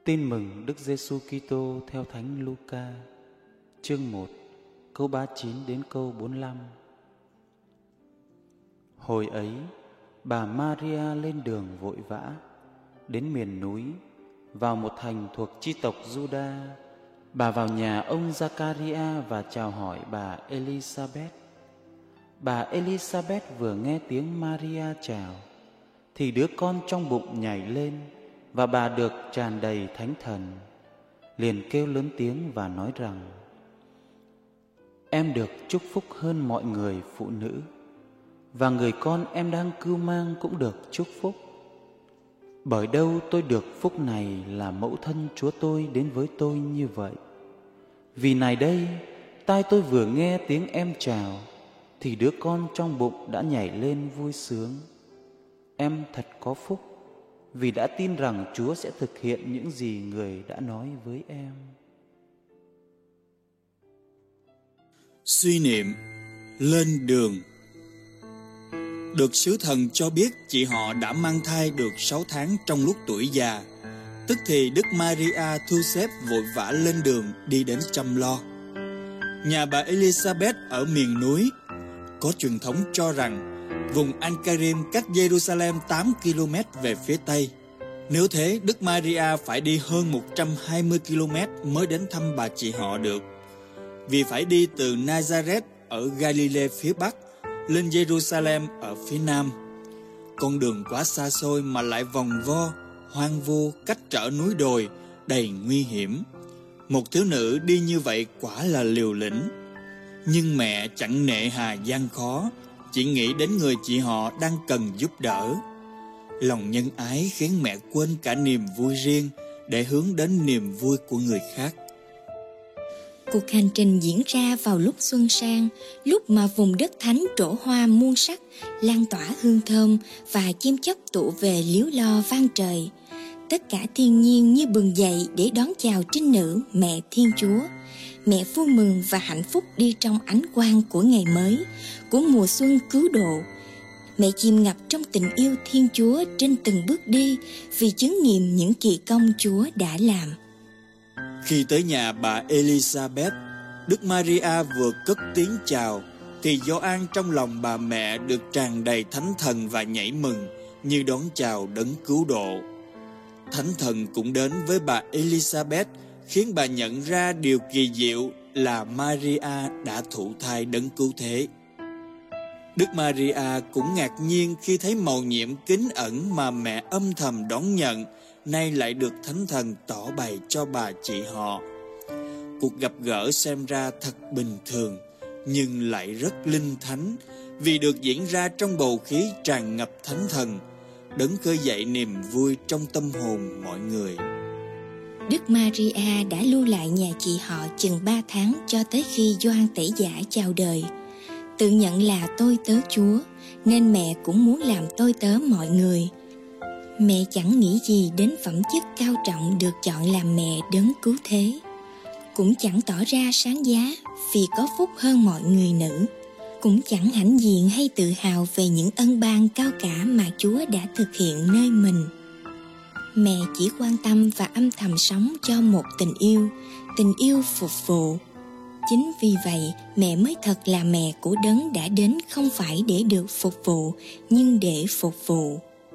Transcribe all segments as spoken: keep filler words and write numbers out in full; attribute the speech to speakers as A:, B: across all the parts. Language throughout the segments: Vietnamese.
A: Tin mừng Đức Giêsu Kitô theo Thánh Luca, chương một, câu ba mươi chín đến câu bốn mươi lăm. Hồi ấy, bà Maria lên đường vội vã đến miền núi, vào một thành thuộc chi tộc Giuđa. Bà vào nhà ông Giacaria và chào hỏi bà Elisabeth. Bà Elisabeth vừa nghe tiếng Maria chào thì đứa con trong bụng nhảy lên, và bà được tràn đầy Thánh Thần, liền kêu lớn tiếng và nói rằng: Em được chúc phúc hơn mọi người phụ nữ, và người con em đang cưu mang cũng được chúc phúc. Bởi đâu tôi được phúc này là mẫu thân Chúa tôi đến với tôi như vậy. Vì này đây, tai tôi vừa nghe tiếng em chào thì đứa con trong bụng đã nhảy lên vui sướng. Em thật có phúc, vì đã tin rằng Chúa sẽ thực hiện những gì Người đã nói với em.
B: Suy niệm lên đường. Được sứ thần cho biết chị họ đã mang thai được sáu tháng trong lúc tuổi già. Tức thì Đức Maria thu xếp vội vã lên đường đi đến chăm lo. Nhà bà Elisabeth ở miền núi. Có truyền thống cho rằng vùng An-Karim cách Jerusalem tám ki lô mét về phía Tây. Nếu thế, Đức Maria phải đi hơn một trăm hai mươi ki lô mét mới đến thăm bà chị họ được. Vì phải đi từ Nazareth ở Galilee phía Bắc lên Jerusalem ở phía Nam. Con đường quá xa xôi mà lại vòng vo, hoang vu, cách trở núi đồi, đầy nguy hiểm. Một thiếu nữ đi như vậy quả là liều lĩnh. Nhưng mẹ chẳng nệ hà gian khó, chỉ nghĩ đến người chị họ đang cần giúp đỡ. Lòng nhân ái khiến mẹ quên cả niềm vui riêng để hướng đến niềm vui của người khác.
C: Cuộc hành trình diễn ra vào lúc xuân sang, lúc mà vùng đất thánh trổ hoa muôn sắc, lan tỏa hương thơm và chim chóc tụ về líu lo vang trời. Tất cả thiên nhiên như bừng dậy để đón chào trinh nữ mẹ Thiên Chúa. Mẹ vui mừng và hạnh phúc đi trong ánh quang của ngày mới, của mùa xuân cứu độ. Mẹ chìm ngập trong tình yêu Thiên Chúa trên từng bước đi, vì chứng nghiệm những kỳ công Chúa đã làm.
B: Khi tới nhà bà Elisabeth, Đức Maria vừa cất tiếng chào thì Gioan trong lòng bà mẹ được tràn đầy Thánh Thần và nhảy mừng như đón chào đấng cứu độ. Thánh Thần cũng đến với bà Elisabeth, khiến bà nhận ra điều kỳ diệu là Maria đã thụ thai đấng cứu thế. Đức Maria cũng ngạc nhiên khi thấy mầu nhiệm kính ẩn mà mẹ âm thầm đón nhận nay lại được Thánh Thần tỏ bày cho bà chị họ. Cuộc gặp gỡ xem ra thật bình thường, nhưng lại rất linh thánh, vì được diễn ra trong bầu khí tràn ngập Thánh Thần, đấng khơi dậy niềm vui trong tâm hồn mọi người.
C: Đức Maria đã lưu lại nhà chị họ chừng ba tháng cho tới khi Gioan Tẩy Giả chào đời. Tự nhận là tôi tớ Chúa, nên mẹ cũng muốn làm tôi tớ mọi người. Mẹ chẳng nghĩ gì đến phẩm chất cao trọng được chọn làm mẹ đấng cứu thế. Cũng chẳng tỏ ra sáng giá vì có phúc hơn mọi người nữ. Cũng chẳng hãnh diện hay tự hào về những ân ban cao cả mà Chúa đã thực hiện nơi mình. Mẹ chỉ quan tâm và âm thầm sống cho một tình yêu, tình yêu phục vụ. Chính vì vậy, mẹ mới thật là mẹ của đấng đã đến không phải để được phục vụ, nhưng để phục vụ.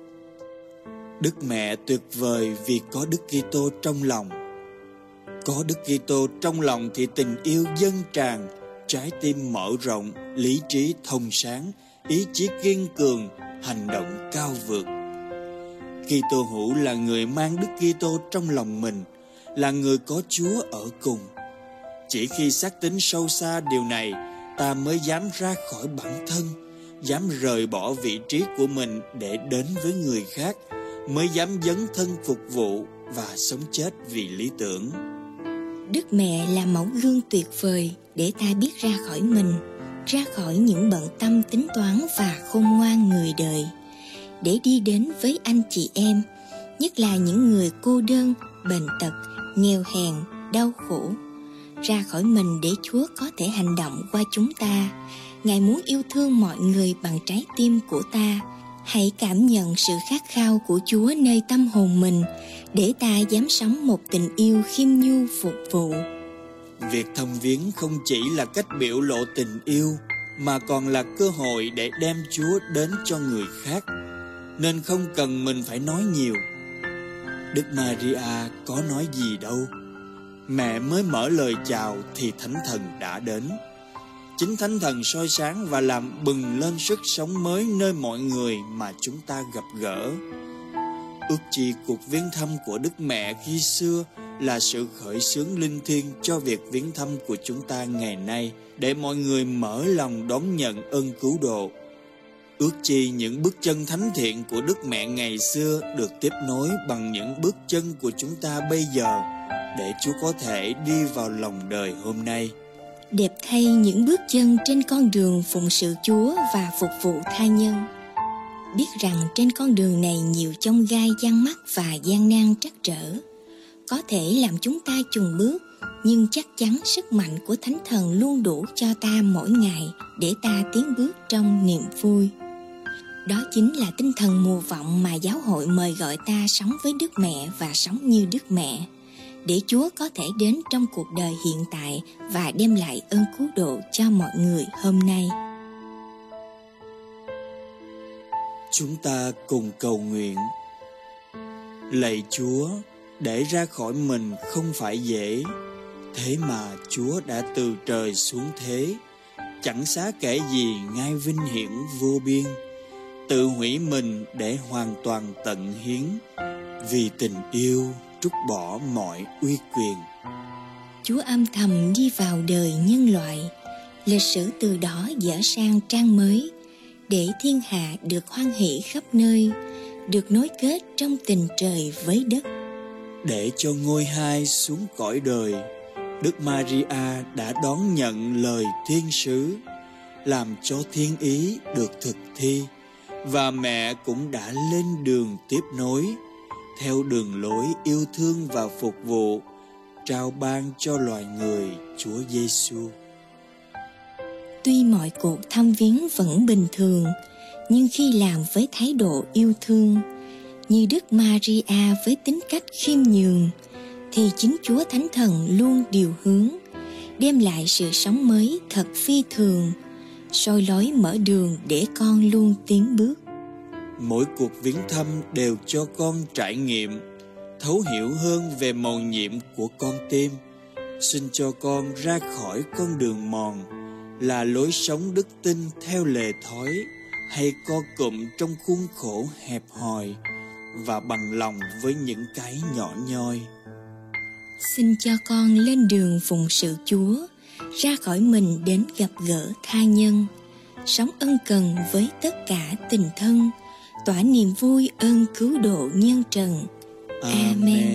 B: Đức Mẹ tuyệt vời vì có Đức Kitô trong lòng. Có Đức Kitô trong lòng thì tình yêu dâng tràn, trái tim mở rộng, lý trí thông sáng, ý chí kiên cường, hành động cao vượt. Kitô hữu là người mang Đức Kitô trong lòng mình, là người có Chúa ở cùng. Chỉ khi xác tín sâu xa điều này, ta mới dám ra khỏi bản thân, dám rời bỏ vị trí của mình để đến với người khác, mới dám dấn thân phục vụ và sống chết vì lý tưởng.
C: Đức Mẹ là mẫu gương tuyệt vời để ta biết ra khỏi mình, ra khỏi những bận tâm tính toán và khôn ngoan người đời, để đi đến với anh chị em, nhất là những người cô đơn, bệnh tật, nghèo hèn, đau khổ. Ra khỏi mình để Chúa có thể hành động qua chúng ta. Ngài muốn yêu thương mọi người bằng trái tim của ta, Hãy cảm nhận sự khát khao của Chúa nơi tâm hồn mình để ta dám sống một tình yêu khiêm nhu phục vụ.
B: Việc thăm viếng không chỉ là cách biểu lộ tình yêu mà còn là cơ hội để đem Chúa đến cho người khác, nên không cần mình phải nói nhiều. Đức Maria có nói gì đâu. Mẹ mới mở lời chào thì Thánh Thần đã đến. Chính Thánh Thần soi sáng và làm bừng lên sức sống mới nơi mọi người mà chúng ta gặp gỡ. Ước chi cuộc viếng thăm của Đức Mẹ khi xưa là sự khởi xướng linh thiêng cho việc viếng thăm của chúng ta ngày nay, để mọi người mở lòng đón nhận ơn cứu độ. Ước chi những bước chân thánh thiện của Đức Mẹ ngày xưa được tiếp nối bằng những bước chân của chúng ta bây giờ, để Chúa có thể đi vào lòng đời hôm nay.
C: Đẹp thay những bước chân trên con đường phụng sự Chúa và phục vụ tha nhân. Biết rằng trên con đường này nhiều chông gai giăng mắt và gian nan trắc trở, có thể làm chúng ta chùn bước, nhưng chắc chắn sức mạnh của Thánh Thần luôn đủ cho ta mỗi ngày để ta tiến bước trong niềm vui. Đó chính là tinh thần mùa vọng mà giáo hội mời gọi ta sống với Đức Mẹ và sống như Đức Mẹ, để Chúa có thể đến trong cuộc đời hiện tại và đem lại ơn cứu độ cho mọi người hôm nay.
B: Chúng ta cùng cầu nguyện. Lạy Chúa, để ra khỏi mình không phải dễ, thế mà Chúa đã từ trời xuống thế, chẳng xá kể gì ngai vinh hiển vô biên, tự hủy mình để hoàn toàn tận hiến, vì tình yêu trút bỏ mọi uy quyền.
C: Chúa âm thầm đi vào đời nhân loại, lịch sử từ đó dở sang trang mới, để thiên hạ được hoan hỷ khắp nơi, được nối kết trong tình trời với đất.
B: Để cho ngôi hai xuống cõi đời, Đức Maria đã đón nhận lời thiên sứ, làm cho thiên ý được thực thi, và mẹ cũng đã lên đường tiếp nối, theo đường lối yêu thương và phục vụ, trao ban cho loài người Chúa Giêsu.
C: Tuy mọi cuộc thăm viếng vẫn bình thường, nhưng khi làm với thái độ yêu thương, như Đức Maria với tính cách khiêm nhường, thì chính Chúa Thánh Thần luôn điều hướng, đem lại sự sống mới thật phi thường, soi lối mở đường để con luôn tiến bước.
B: Mỗi cuộc viếng thăm đều cho con trải nghiệm, thấu hiểu hơn về mầu nhiệm của con tim, xin cho con ra khỏi con đường mòn, là lối sống đức tin theo lề thói, hay co cụm trong khuôn khổ hẹp hòi, và bằng lòng với những cái nhỏ nhoi.
C: Xin cho con lên đường phụng sự Chúa, ra khỏi mình đến gặp gỡ tha nhân, sống ân cần với tất cả tình thân, tỏa niềm vui ơn cứu độ nhân trần. Amen. Amen.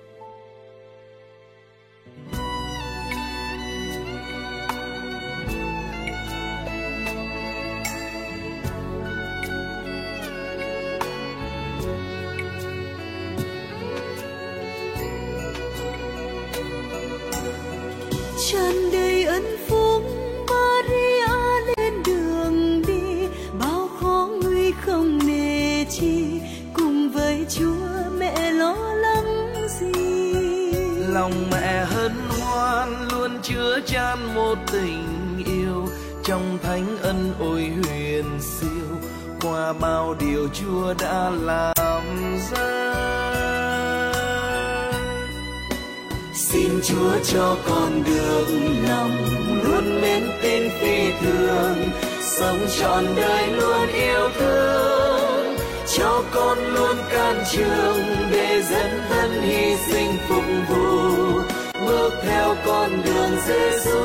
D: Tràn đầy ân phúc, Maria lên đường đi, bao khó nguy không nề chi, cùng với Chúa mẹ lo lắng gì.
E: Lòng mẹ hân hoan luôn chứa chan một tình yêu, trong thánh ân ôi huyền siêu, qua bao điều Chúa đã làm ra.
D: Xin Chúa cho con được lòng luôn mến tin phi thường, sống trọn đời luôn yêu thương, cho con luôn can trường để dấn thân hy sinh phục vụ, bước theo con đường Giêsu.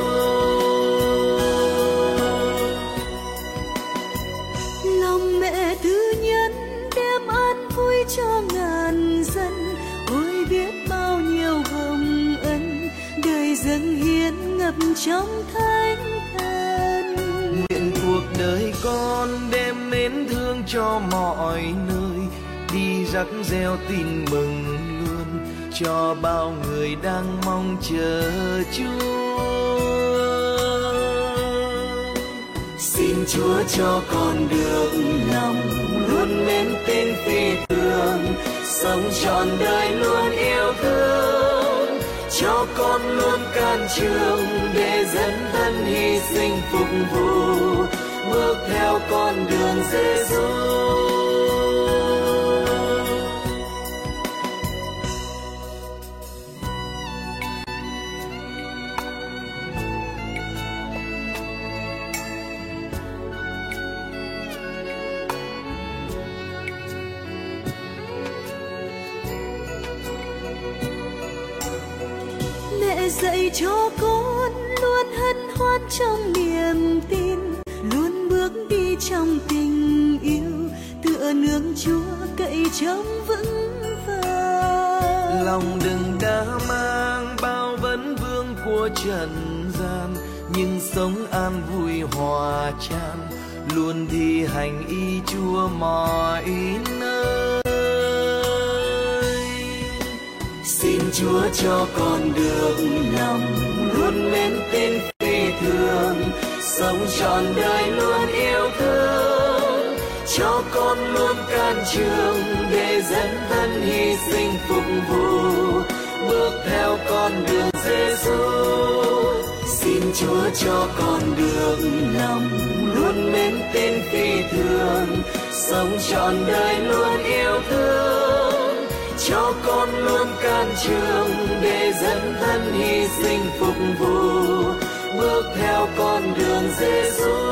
D: Lòng mẹ thứ nhân đem an vui cho ngàn dân, ôi biết bao nhiêu hồng ân, đời dâng hiến ngập trong thánh thần.
E: Nguyện cuộc đời con đem mến thương cho mọi nơi, đi rắc reo tin mừng luôn cho bao người đang mong chờ Chúa.
D: Xin Chúa cho con được lòng luôn mến tin phi thường, sống trọn đời luôn yêu thương, cho con luôn can trường để dấn thân hy sinh phục vụ, bước theo con đường Giêsu.
F: Dạy cho con luôn hân hoan trong niềm tin, luôn bước đi trong tình yêu, tựa nương Chúa cậy trông vững vàng.
E: Lòng đừng đã mang bao vấn vương của trần gian, nhưng sống an vui hòa chan, luôn thi hành ý Chúa mọi nơi.
D: Xin Chúa cho con được lòng luôn mến tin phi thường, sống trọn đời luôn yêu thương, cho con luôn can trường để dấn thân hy sinh phục vụ, bước theo con đường Giêsu. Xin Chúa cho con được lòng luôn mến tin phi thường, sống trọn đời luôn yêu thương, cho con luôn can trường để dấn thân hy sinh phục vụ, bước theo con đường Giêsu.